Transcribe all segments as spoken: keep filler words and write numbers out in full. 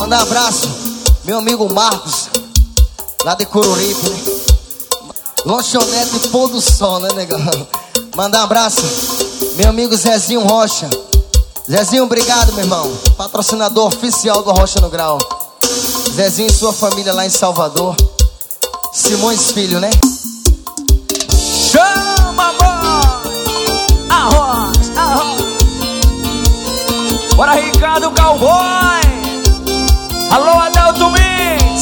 Mandar um abraço, meu amigo Marcos, lá de Coruripe, né? Lanchonete Pôr do Sol, né, negão? Mandar um abraço, meu amigo Zezinho Rocha. Zezinho, obrigado, meu irmão. Patrocinador oficial do Rocha no Grau. Zezinho e sua família lá em Salvador. Simões Filho, né? Chama, amor! Arroz, arroz. Bora, Ricardo Cowboy. Alô, Adelto Mix.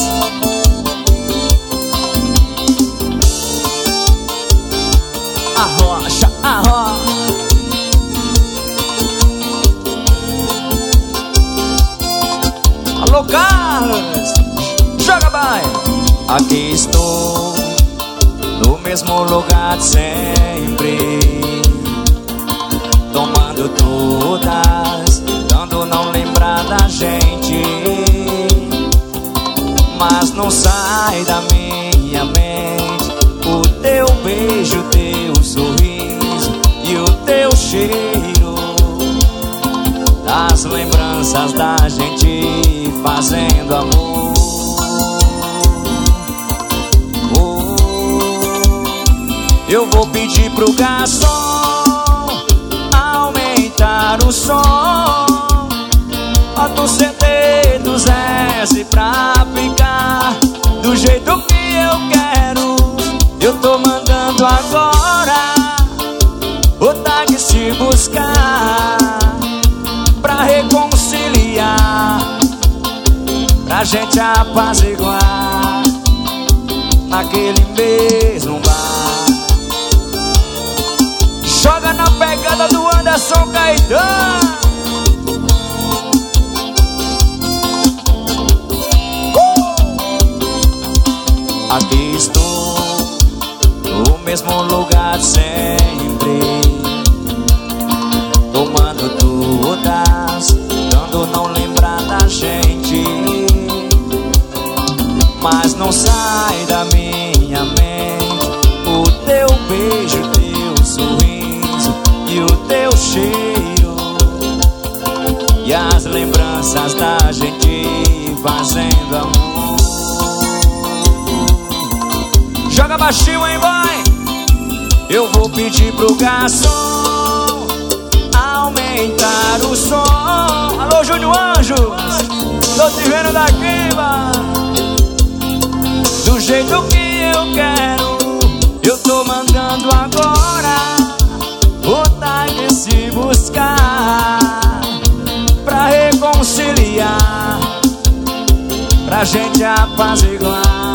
Arrocha, arroz. Alô, Carlos. Joga, vai. Aqui estou, no mesmo lugar de sempre, tomando todas, tentando não lembrar da gente. Mas não sai da minha mente o teu beijo, o teu sorriso e o teu cheiro, das lembranças da gente fazendo amor. Eu vou pedir pro garçom aumentar o som. Bota o C D dos S pra ficar do jeito que eu quero. Eu tô mandando agora o táxi buscar, pra reconciliar, pra gente apaziguar naquele mesmo bar. Joga na pegada do Anderson Caetano. Aqui estou, no mesmo lugar de sempre, tomando todas, tentando não lembrar da gente. Mas não sai da minha mente o teu beijo, o teu sorriso e o teu cheiro, e as lembranças da gente fazendo amor. Joga baixinho, hein, boy? Eu vou pedir pro garçom aumentar o som. Alô, Júnior Anjos, tô te vendo daqui, mano. Do jeito que eu quero, eu tô mandando agora o táxi buscar, pra reconciliar, pra gente apaziguar